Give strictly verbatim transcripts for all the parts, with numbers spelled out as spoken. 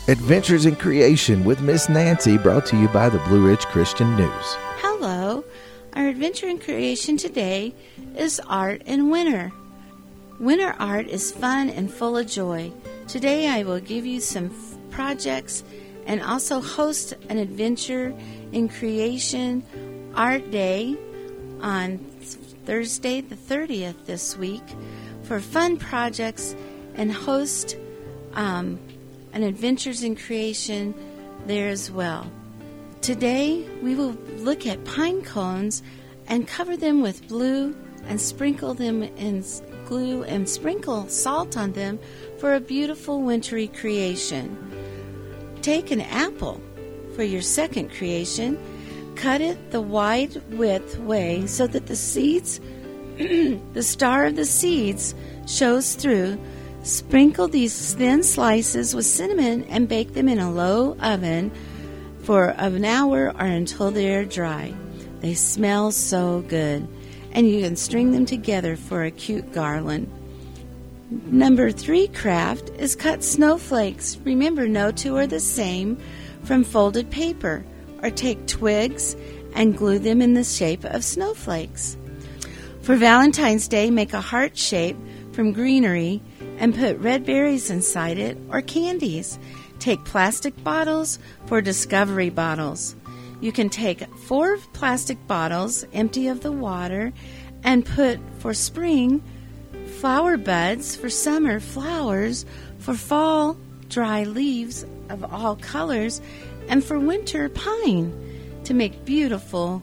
Adventures in Creation with Miss Nancy, brought to you by the Blue Ridge Christian News. Hello. Our adventure in creation today is art in winter. Winter art is fun and full of joy. Today I will give you some f- projects and also host an adventure in creation art day on Thursday the thirtieth this week for fun projects and host um, an Adventures in Creation there as well. Today we will look at pine cones and cover them with blue and sprinkle them in glue and sprinkle salt on them for a beautiful wintry creation. Take an apple for your second creation. Cut it the wide width way so that the seeds, the star of the seeds shows through. Sprinkle these thin slices with cinnamon and bake them in a low oven for an hour or until they are dry. They smell so good, and you can string them together for a cute garland. Number three craft is cut snowflakes. Remember, no two are the same from folded paper, or take twigs and glue them in the shape of snowflakes. For Valentine's Day, make a heart shape from greenery and put red berries inside it or candies. Take plastic bottles for discovery bottles. You can take four plastic bottles, empty of the water, and put for spring flower buds, for summer flowers, for fall dry leaves of all colors, and for winter pine to make beautiful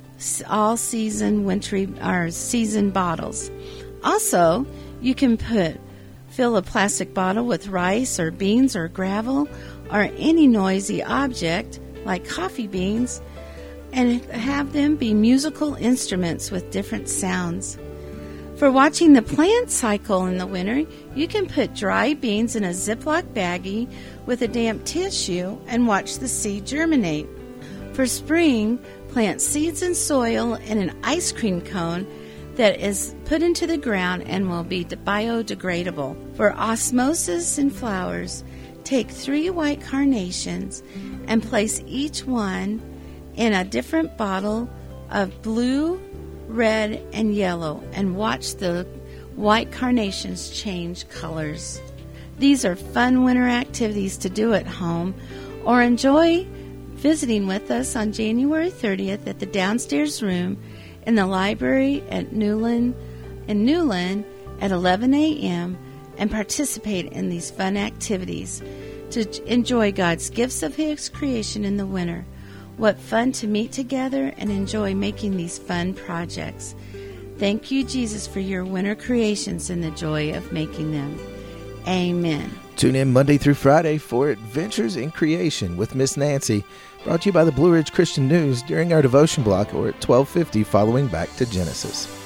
all-season wintry or season bottles. Also, you can put fill a plastic bottle with rice or beans or gravel or any noisy object like coffee beans and have them be musical instruments with different sounds. For watching the plant cycle in the winter, you can put dry beans in a Ziploc baggie with a damp tissue and watch the seed germinate. For spring, plant seeds in soil in an ice cream cone that is put into the ground and will be biodegradable. For osmosis in flowers, take three white carnations and place each one in a different bottle of blue, red, and yellow, and watch the white carnations change colors. These are fun winter activities to do at home, or enjoy visiting with us on January thirtieth at the downstairs room in the library at Newland, in Newland at eleven a.m. and participate in these fun activities to enjoy God's gifts of His creation in the winter. What fun to meet together and enjoy making these fun projects. Thank you, Jesus, for your winter creations and the joy of making them. Amen. Tune in Monday through Friday for Adventures in Creation with Miss Nancy, brought to you by the Blue Ridge Christian News during our devotion block or at twelve fifty following Back to Genesis.